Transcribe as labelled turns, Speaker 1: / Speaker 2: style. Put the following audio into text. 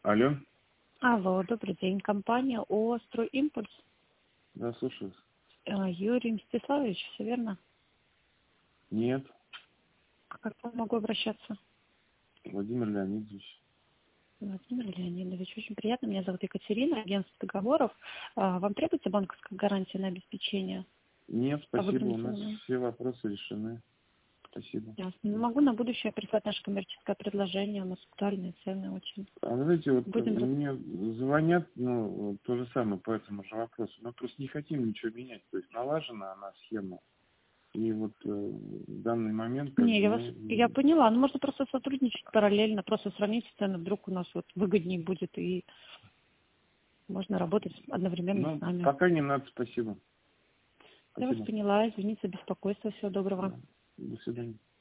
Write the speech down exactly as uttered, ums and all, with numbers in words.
Speaker 1: Алло.
Speaker 2: Алло, добрый день. Компания ООО «Стройимпульс».
Speaker 1: Да, слушаю.
Speaker 2: Э, Юрий Мстиславович, все верно?
Speaker 1: Нет,
Speaker 2: А как я могу обращаться?
Speaker 1: Владимир Леонидович.
Speaker 2: Владимир Леонидович, очень приятно. Меня зовут Екатерина, агентство договоров. А, Вам требуется банковская гарантия на обеспечение?
Speaker 1: Нет,
Speaker 2: По
Speaker 1: спасибо, у
Speaker 2: выданной
Speaker 1: нас
Speaker 2: сумме?
Speaker 1: все вопросы решены. Спасибо.
Speaker 2: Ясно. Ну, могу на будущее прислать наше коммерческое предложение. У нас актуальные цены очень.
Speaker 1: А вы знаете, вот
Speaker 2: Будем... за-
Speaker 1: мне звонят, ну, то же самое по этому же вопросу. Мы просто не хотим ничего менять. То есть налажена она схема. И вот э, в данный момент как
Speaker 2: Не,
Speaker 1: бы
Speaker 2: я вас, я
Speaker 1: мы...
Speaker 2: поняла. Ну, можно просто сотрудничать параллельно, просто сравнить цены. Вдруг у нас вот выгоднее будет, и можно работать одновременно с
Speaker 1: Ну,
Speaker 2: нами.
Speaker 1: пока не надо, спасибо.
Speaker 2: Я вас
Speaker 1: Спасибо.
Speaker 2: поняла. Извините за беспокойство. Всего доброго.
Speaker 1: Да. До свидания.